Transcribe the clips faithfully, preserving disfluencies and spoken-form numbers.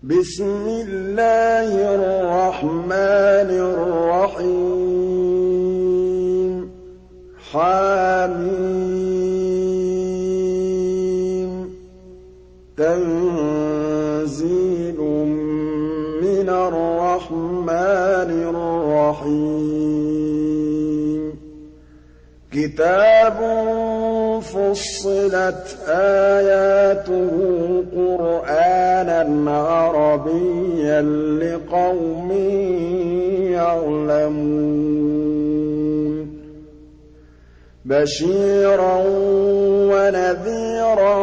بسم الله الرحمن الرحيم حم تنزيل من الرحمن الرحيم كتاب فصلت آياته قرآنًا عربيًّا لقوم يعلمون بشيرًا ونذيرًا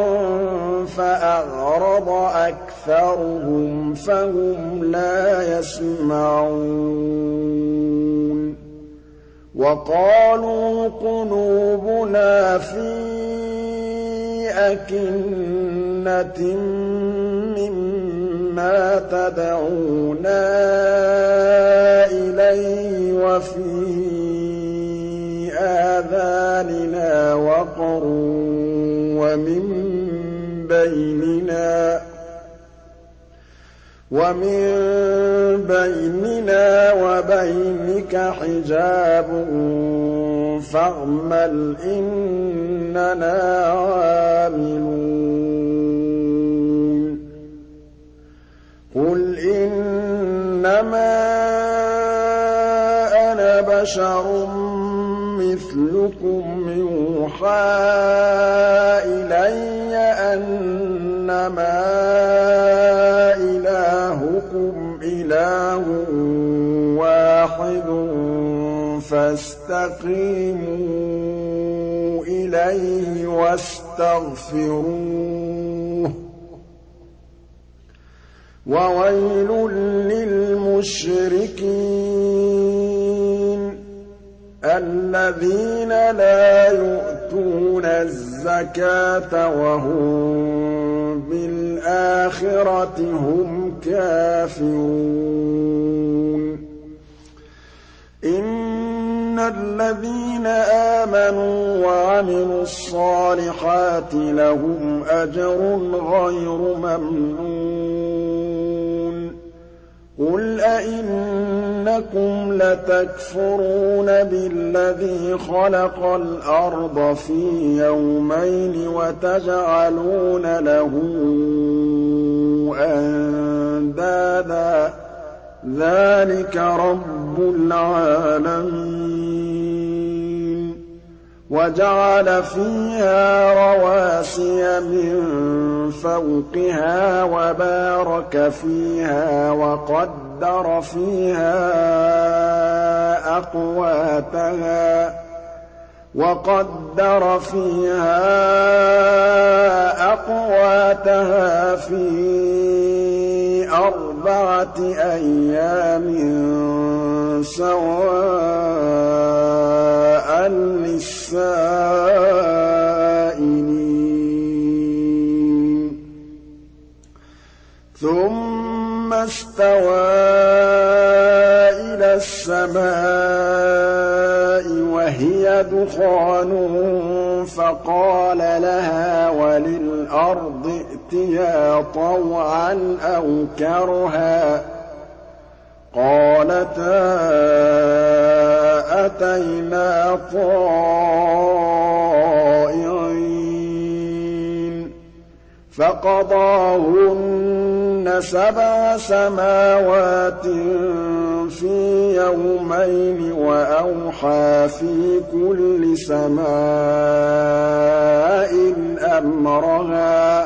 فأعرض أكثرهم فهم لا يسمعون وقالوا قلوبنا في أكنة مما تدعونا إليه وفي آذاننا وقر ومن بيننا ومن بيننا وبينك حجاب فاعمل إننا عاملون قل إنما أنا بشر مثلكم يوحى إلي أنما إلهكم إله واحد فاستقيموا إليه واستغفروه وويل للمشركين الذين لا يؤتون الزكاة وهم بالآخرة هم كافرون إن الذين آمنوا وعملوا الصالحات لهم أجر غير ممنون قل أئنكم لتكفرون بالذي خلق الأرض في يومين وتجعلون له أندادا ذلك رب العالمين وجعل فيها رواسي من فوقها وبارك فيها وقدر فيها أقواتها وقدر فيها أقواتها في أربعة أيام سواء للسائلين ثم استوى إلى السماء وهي دخان فقال لها وللأرض ائتيا طوعا أو كرها قالتا أتينا طائعين فقضاهن سبع سماوات في يومين وأوحى في كل سماء أمرها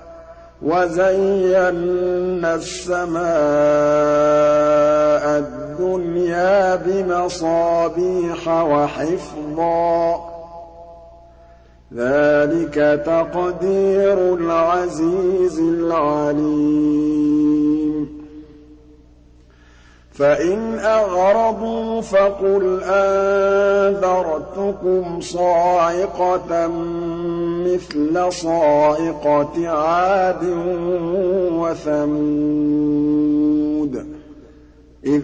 وزينا السماء الدنيا بمصابيح وحفظا ذلك تقدير العزيز العليم فإن أعرضوا فقل أنذرتكم صاعقة مثل صاعقة عاد وثمود إذ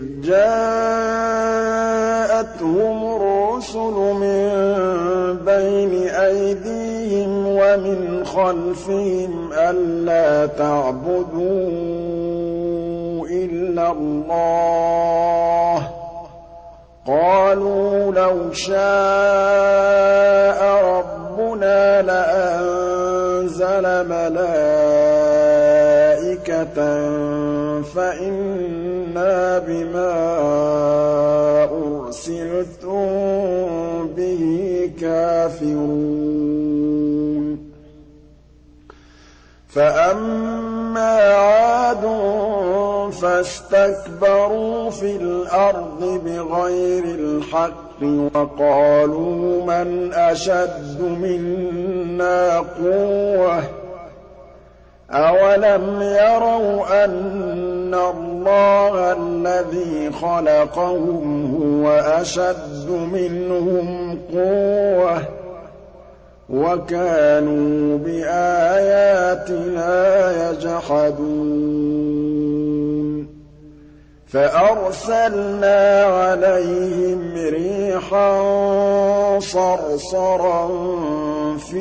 جاءتهم الرسل من بين أيديهم ومن خلفهم ومن خلفهم ألا تعبدوا إلا الله إني لكم منه نذير مبين. فإن أعرضوا فقل أنذرتكم صاعقة مثل صاعقة عاد وثمود إذ جاءتهم الرسل من بين أيديهم ومن خلفهم ألا تعبدوا إلا الله إني لكم منه اللَّهَ قَالُوا لَوْ شَاءَ رَبُّنَا لَأَنزَلَ مَلَائِكَةً فَإِنَّا بِمَا أُرْسِلْتُم بِهِ كَافِرُونَ فَأَمَّا عَادٌ فَاسْتَكْبَرُوا فِي الْأَرْضِ بِغَيْرِ الْحَقِّ وَقَالُوا مَنْ أَشَدُّ مِنَّا قُوَّةً ۖ أَوَلَمْ يَرَوْا أَنَّ اللَّهَ الَّذِي خَلَقَهُمْ هُوَ أَشَدُّ مِنْهُمْ قُوَّةً ۖ وَكَانُوا بِآيَاتِنَا يَجْحَدُونَ فَأَرْسَلْنَا عَلَيْهِمْ رِيحًا صَرْصَرًا فِي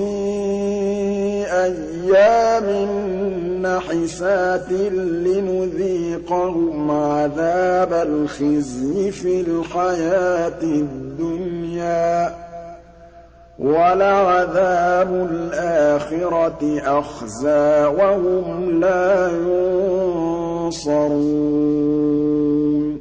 أَيَّامٍ نَّحِسَاتٍ لِّنُذِيقَهُمْ عَذَابَ الْخِزْيِ فِي الْحَيَاةِ الدُّنْيَا ۖ وَلَعَذَابُ الْآخِرَةِ أَخْزَىٰ وَهُمْ لَا يُنصَرُونَ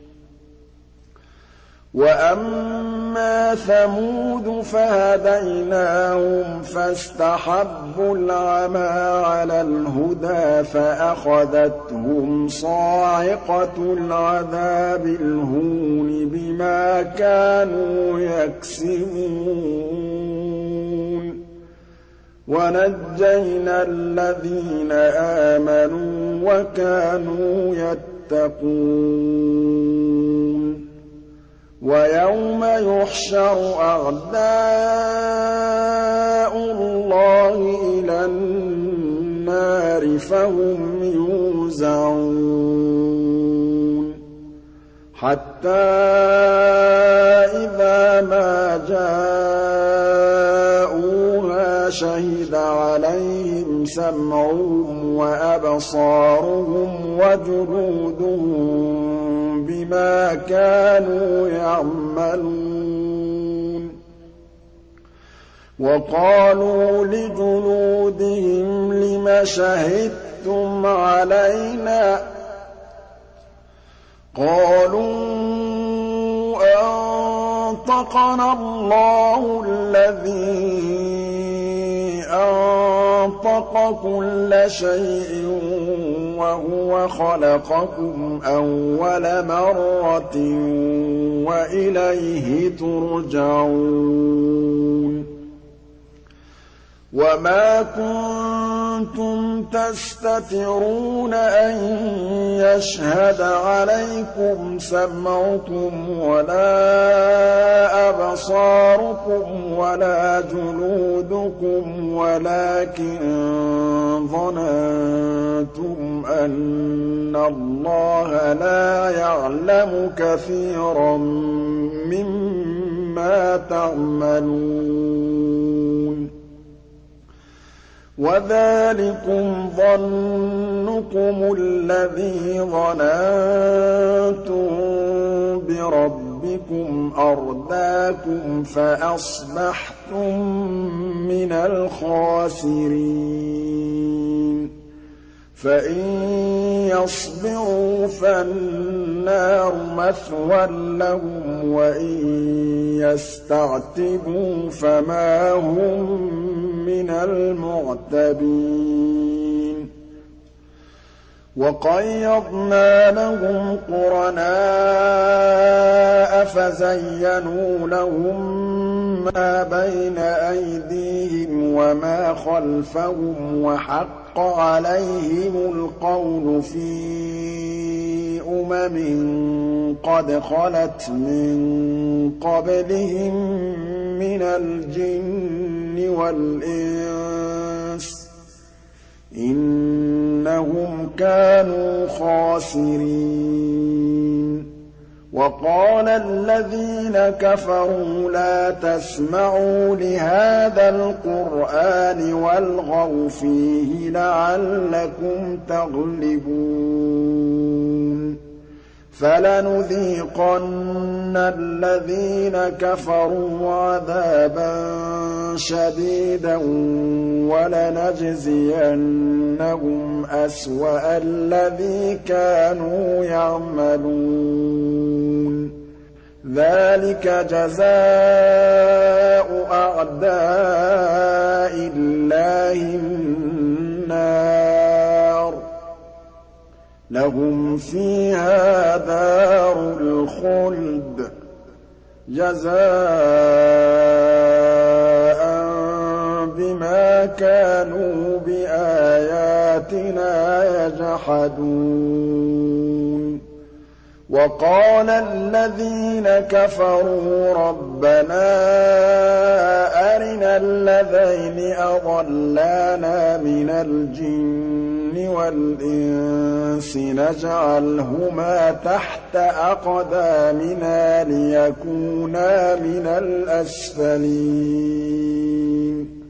وَأَمَّا ثَمُودُ فَهَدَيْنَاهُمْ فَاسْتَحَبُّوا الْعَمَىٰ عَلَى الْهُدَىٰ فَأَخَذَتْهُمْ صَاعِقَةُ الْعَذَابِ الْهُونِ بِمَا كَانُوا يَكْسِبُونَ وَنَجَّيْنَا الَّذِينَ آمَنُوا وَكَانُوا يَتَّقُونَ وَيَوْمَ يُحْشَرُ أَعْدَاءُ اللَّهِ إِلَى النَّارِ فَهُمْ يُوزَعُونَ حَتَّىٰ إِذَا مَا جَاءُوهَا شَهِدَ عَلَيْهِمْ سَمْعُهُمْ وَأَبْصَارُهُمْ وَجُلُودُهُم بِمَا كَانُوا يَعْمَلُونَ وَقَالُوا لِجُلُودِهِمْ لِمَ شَهِدتُّمْ عَلَيْنَا ۖ قَالُوا أَنطَقَنَا اللَّهُ الَّذِي أَنطَقَ كُلَّ شَيْءٍ وَهُوَ خَلَقَكُمْ أَوَّلَ مَرَّةٍ وَإِلَيْهِ تُرْجَعُونَ وَمَا كُنتُمْ تَسْتَتِرُونَ أَن يَشْهَدَ عَلَيْكُمْ سَمْعُكُمْ وَلَا أَبْصَارُكُمْ وَلَا جُلُودُكُمْ وَلَٰكِن ظَنَنتُمْ أَنَّ اللَّهَ لَا يَعْلَمُ كَثِيرًا مِّمَّا تَعْمَلُونَ وَذَٰلِكُمْ ظَنُّكُمُ الَّذِي ظَنَنتُم بِرَبِّكُمْ أَرْدَاكُمْ فَأَصْبَحْتُم مِّنَ الْخَاسِرِينَ فَإِن يَصْبِرُوا فَالنَّارُ مَثْوًى لَّهُمْ وَإِن يَسْتَعْتِبُوا فَمَا هُم مِّنَ الْمُعْتَبِينَ وَقَيَّضْنَا لَهُمْ قُرَنَاءَ فَزَيَّنُوا لَهُم مَّا بَيْنَ أَيْدِيهِمْ وَمَا خَلْفَهُمْ وَحَقَّ عَلَيْهِمُ الْقَوْلُ فِي أُمَمٍ قَدْ خَلَتْ مِن قَبْلِهِم مِّنَ الْجِنِّ وَالْإِنسِ ۖ إِنَّهُمْ كَانُوا خَاسِرِينَ وَقَالَ الَّذِينَ كَفَرُوا لَا تَسْمَعُوا لِهَٰذَا الْقُرْآنِ وَالْغَوْا فِيهِ لَعَلَّكُمْ تَغْلِبُونَ فَلَنُذِيقَنَّ الَّذِينَ كَفَرُوا عَذَابًا شَدِيدًا وَلَنَجْزِيَنَّهُمْ أَسْوَأَ الَّذِي كَانُوا يَعْمَلُونَ ذَٰلِكَ جَزَاءُ أَعْدَاءِ اللَّهِ النَّارُ ۖ لَهُمْ فِيهَا دَارُ الْخُلْدِ جَزَاءً بِمَا كَانُوا بِآيَاتِنَا يَجْحَدُونَ وَقَالَ الَّذِينَ كَفَرُوا رَبَّنَا أَرِنَا اللَّذَيْنِ أَضَلَّانَا مِنَ الْجِنِّ وَالْإِنسِ نَجْعَلْهُمَا تَحْتَ أَقْدَامِنَا لِيَكُونَا مِنَ الْأَسْفَلِينَ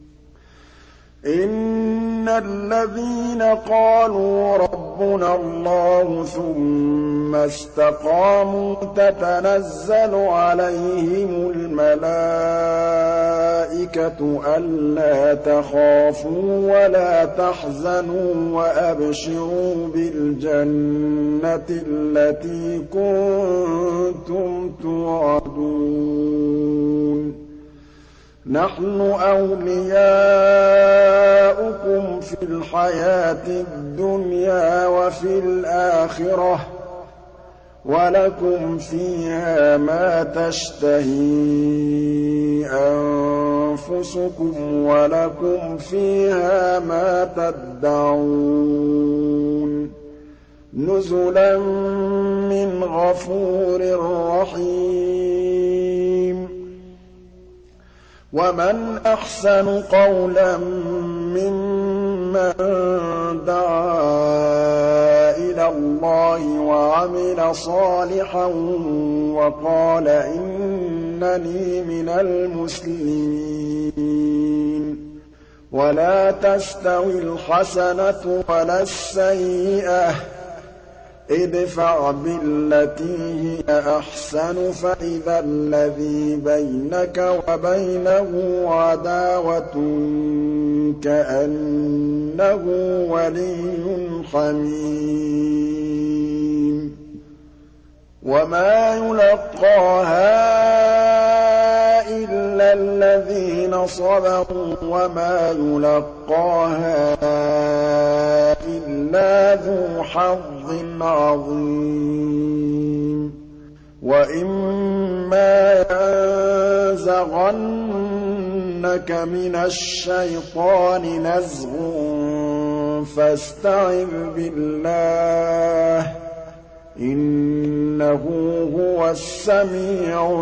إِنَّ الَّذِينَ قَالُوا رَبُّنَا اللَّهُ ثُمَّ اسْتَقَامُوا تَتَنَزَّلُ عَلَيْهِمُ الْمَلَائِكَةُ أَلَّا تَخَافُوا وَلَا تَحْزَنُوا وَأَبْشِرُوا بِالْجَنَّةِ الَّتِي كُنتُمْ تُوعَدُونَ نَحْنُ أَوْلِيَاؤُكُمْ فِي الْحَيَاةِ الدُّنْيَا وَفِي الْآخِرَةِ ۖ وَلَكُمْ فِيهَا مَا تَشْتَهِي أَنفُسُكُمْ وَلَكُمْ فِيهَا مَا تَدَّعُونَ نُزُلًا مِّنْ غَفُورٍ رَّحِيمٍ وَمَنْ أَحْسَنُ قَوْلًا مِّمَّن دَعَا إِلَى اللَّهِ وَعَمِلَ صَالِحًا وَقَالَ إِنَّنِي مِنَ الْمُسْلِمِينَ وَلَا تَسْتَوِي الْحَسَنَةُ وَلَا السَّيِّئَةُ ۚ ادْفَعْ بِالَّتِي هِيَ أَحْسَنُ فَإِذَا الَّذِي بَيْنَكَ وَبَيْنَهُ عَدَاوَةٌ كَأَنَّهُ وَلِيٌّ حَمِيمٌ وَمَا يُلَقَّاهَا إِلَّا الَّذِينَ صَبَرُوا وَمَا يُلَقَّاهَا إِلَّا ذُو حَظٍّ عَظِيمٍ وَإِمَّا يَنزَغَنَّكَ مِنَ الشَّيْطَانِ نَزْغٌ فَاسْتَعِذْ بِاللَّهِ ۖ إِنَّهُ هُوَ السَّمِيعُ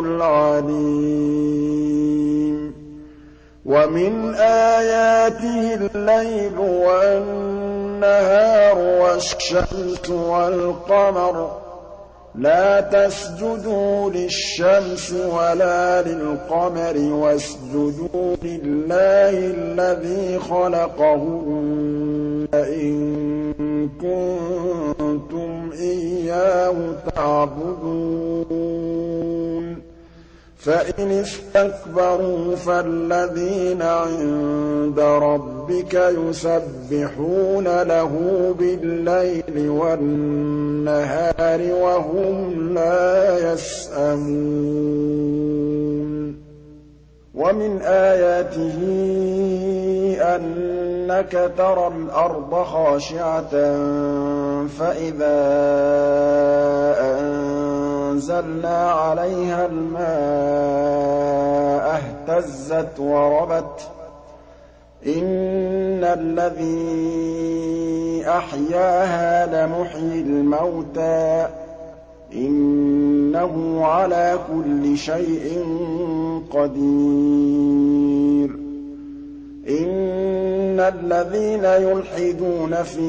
الْعَلِيمُ وَمِنْ آيَاتِهِ اللَّيْلُ وَالنَّهَارُ وَالشَّمْسُ وَالْقَمَرُ ۚ لَا تَسْجُدُوا لِلشَّمْسِ وَلَا لِلْقَمَرِ وَاسْجُدُوا لِلَّهِ الَّذِي خَلَقَهُنَّ إِن كُنتُمْ إِيَّاهُ تَعْبُدُونَ فَإِنِ اسْتَكْبَرُوا فَالَّذِينَ عِندَ رَبِّكَ يُسَبِّحُونَ لَهُ بِاللَّيْلِ وَالنَّهَارِ وَهُمْ لَا يَسْأَمُونَ وَمِنْ آيَاتِهِ أَنَّكَ تَرَى الْأَرْضَ خَاشِعَةً فَإِذَا أَنزَلْنَا عَلَيْهَا الْمَاءَ اهْتَزَّتْ وَرَبَتْ ۚ إِنَّ الَّذِي أَحْيَاهَا لَمُحْيِي الْمَوْتَىٰ ۚ إِنَّهُ عَلَىٰ كُلِّ شَيْءٍ قَدِيرٌ إِنَّ الَّذِينَ يُلْحِدُونَ فِي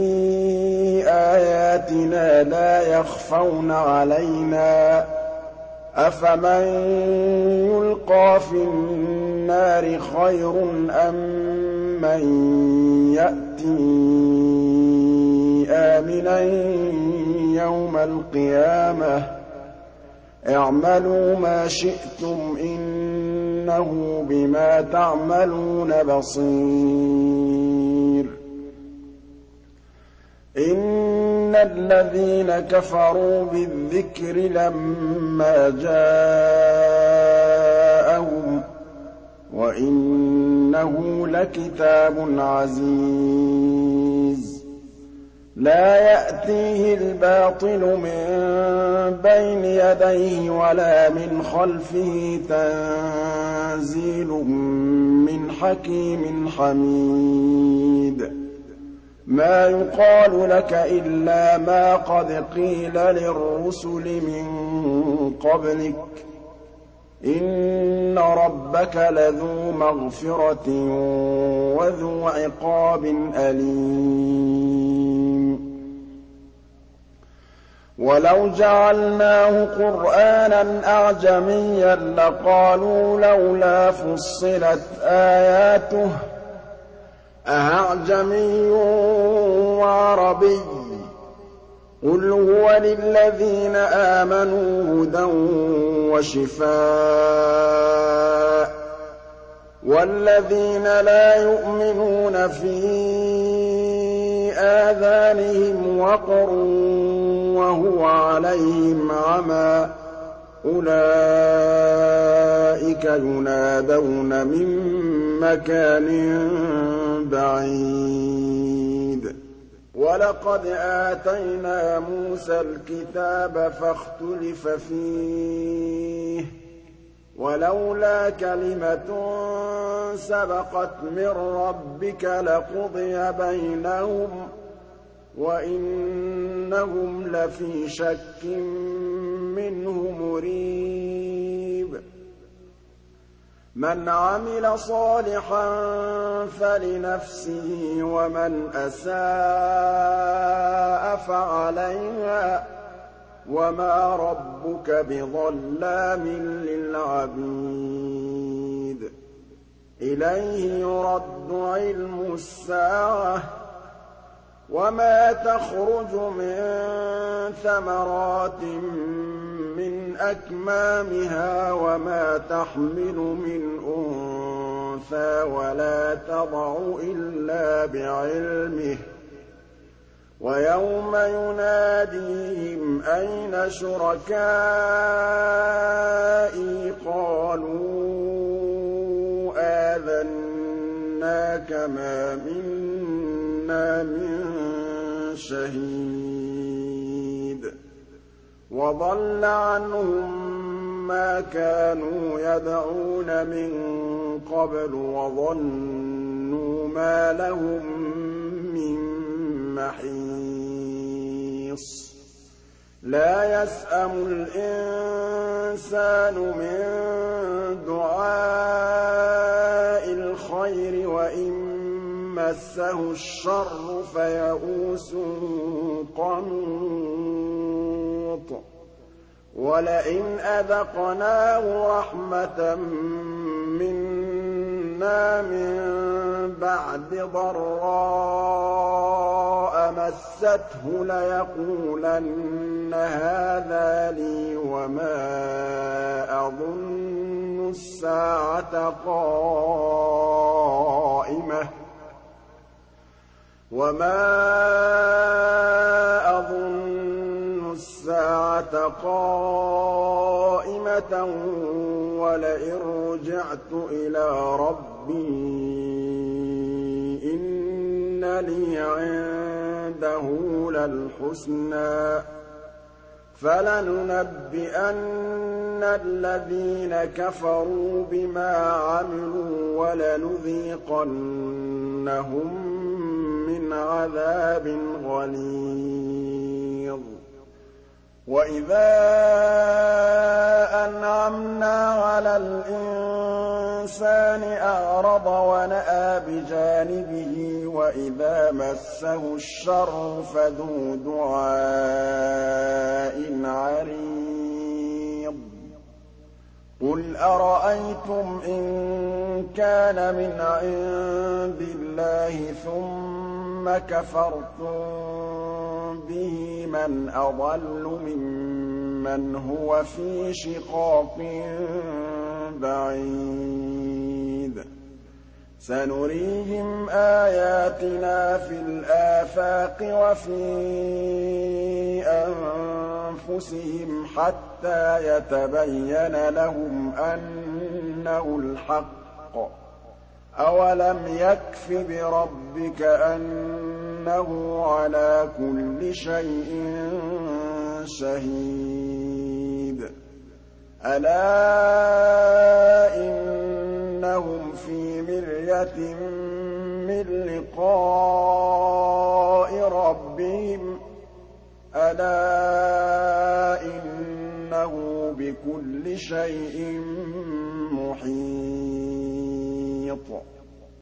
آيَاتِنَا لَا يَخْفَوْنَ عَلَيْنَا ۗ أَفَمَن يُلْقَىٰ فِي النَّارِ خَيْرٌ أَم مَّن يَأْتِي آمِنًا يَوْمَ الْقِيَامَةِ اعْمَلُوا مَا شِئْتُمْ إِنَّهُ بِمَا تَعْمَلُونَ بَصِيرٌ إِنَّ الَّذِينَ كَفَرُوا بِالذِّكْرِ لَمَّا جَاءَهُمْ وَإِنَّهُ لَكِتَابٌ عَزِيزٌ لَّا يَأْتِيهِ الْبَاطِلُ مِن بَيْنِ يَدَيْهِ وَلَا مِنْ خَلْفِهِ تَنزِيلٌ مِّنْ حَكِيمٍ حَمِيدٍ مَا يُقَالُ لَكَ إِلَّا مَا قَدْ قِيلَ لِلرُّسُلِ مِن قَبْلِكَ ۚ إِنَّ رَبَّكَ لَذُو مَغْفِرَةٍ وَذُو عِقَابٍ أَلِيمٍ وَلَوْ جَعَلْنَاهُ قُرْآنًا أَعْجَمِيًّا لَّقَالُوا لَوْلَا فُصِّلَتْ آيَاتُهُ ۖ أَأَعْجَمِيٌّ وَعَرَبِيٌّ ۗ قُلْ هُوَ لِلَّذِينَ آمَنُوا هُدًى وَشِفَاءٌ ۖ وَالَّذِينَ لَا يُؤْمِنُونَ فِي آذَانِهِمْ وَقْرٌ وَهُوَ عَلَيْهِمْ عَمًى ۚ أُولَٰئِكَ يُنَادَوْنَ مِن مَّكَانٍ بَعِيدٍ وَلَقَدْ آتَيْنَا مُوسَى الْكِتَابَ فَاخْتُلِفَ فِيهِ ۚ وَلَوْلَا كَلِمَةٌ سَبَقَتْ مِن رَّبِّكَ لَقُضِيَ بَيْنَهُمْ ۚ وَإِنَّهُمْ لَفِي شَكٍّ مِّنْهُ مُرِيبٍ مَنْ عَمِلَ صَالِحًا فَلِنَفْسِهِ وَمَنْ أَسَاءَ فَعَلَيْهَا ۗ وَمَا رَبُّكَ بِظَلَّامٍ لِّلْعَبِيدِ إِلَيْهِ يُرَدُّ عِلْمُ السَّاعَةِ ۚ وَمَا تَخْرُجُ مِن ثَمَرَاتٍ مِّنْ أَكْمَامِهَا وَمَا تَحْمِلُ مِنْ أُنثَىٰ وَلَا تَضَعُ إِلَّا بِعِلْمِهِ ۚ وَيَوْمَ يُنَادِيهِمْ أَيْنَ شُرَكَائِي قَالُوا آذَنَّاكَ مَا مِنَّا مِن شَهِيدٍ وَضَلَّ عَنْهُم مَّا كَانُوا يَدْعُونَ مِن قَبْلُ وَظَنُّوا مَا لَهُم مِّن مَّحِيصٍ لَّا يَسْأَمُ الْإِنسَانُ مِن دُعَاءِ الْخَيْرِ وَإِن مَّسَّهُ الشَّرُّ فَيَئُوسٌ قَنُوطٌ وَلَئِنْ أَذَقْنَاهُ رَحْمَةً مِّنَّا مِن بَعْدِ ضَرَّاءَ مَسَّتْهُ لَيَقُولَنَّ هَٰذَا لِي وَمَا أَظُنُّ السَّاعَةَ قَائِمَةً وَمَا أَظُنُّ السَّاعَةَ قَائِمَةً وَلَئِن رُّجِعْتُ إِلَىٰ رَبِّي إِنَّ لِي عِندَهُ لَلْحُسْنَىٰ ۚ فَلَنُنَبِّئَنَّ الَّذِينَ كَفَرُوا بِمَا عَمِلُوا وَلَنُذِيقَنَّهُم مِّنْ عَذَابٍ غَلِيظٍ وَإِذَا أَنْعَمْنَا عَلَى الْإِنسَانِ أَعْرَضَ وَنَأَىٰ بِجَانِبِهِ وَإِذَا مَسَّهُ الشَّرُّ فَذُو دُعَاءٍ عَرِيضٍ قُلْ أَرَأَيْتُمْ إِن كَانَ مِنْ عِندِ اللَّهِ ثُمَّ ثُمَّ كَفَرْتُم بِهِ مَنْ أَضَلُّ مِمَّنْ هُوَ فِي شِقَاقٍ بَعِيدٍ سَنُرِيهِمْ آيَاتِنَا فِي الْآفَاقِ وَفِي أَنفُسِهِمْ حَتَّىٰ يَتَبَيَّنَ لَهُمْ أَنَّهُ الْحَقُّ ۗ أَوَلَمْ يَكْفِ بِرَبِّكَ أَنَّهُ عَلَىٰ كُلِّ شَيْءٍ شَهِيدٌ أَلَا إِنَّهُمْ فِي مِرْيَةٍ مِّن لِّقَاءِ رَبِّهِمْ ۗ أَلَا إِنَّهُ بِكُلِّ شَيْءٍ مُّحِيطٌ